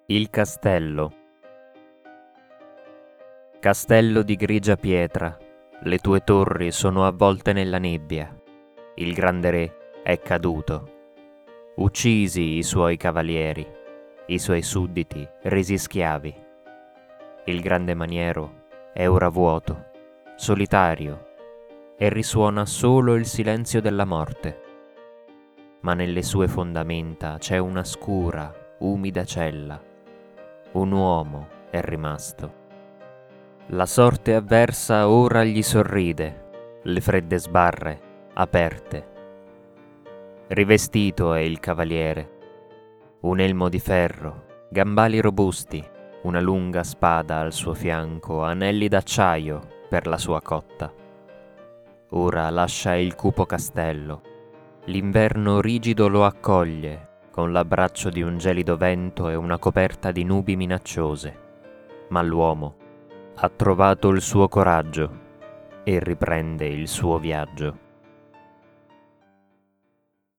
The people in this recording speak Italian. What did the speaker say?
Il castello. Castello di grigia pietra, le tue torri sono avvolte nella nebbia. Il grande re è caduto. Uccisi i suoi cavalieri, i suoi sudditi resi schiavi. Il grande maniero è ora vuoto, solitario, e risuona solo il silenzio della morte. Ma nelle sue fondamenta c'è una scura, umida cella. Un uomo è rimasto. La sorte avversa ora gli sorride, le fredde sbarre aperte. Rivestito è il cavaliere, un elmo di ferro, gambali robusti, una lunga spada al suo fianco, anelli d'acciaio per la sua cotta. Ora lascia il cupo castello, l'inverno rigido lo accoglie, con l'abbraccio di un gelido vento e una coperta di nubi minacciose, ma l'uomo ha trovato il suo coraggio e riprende il suo viaggio.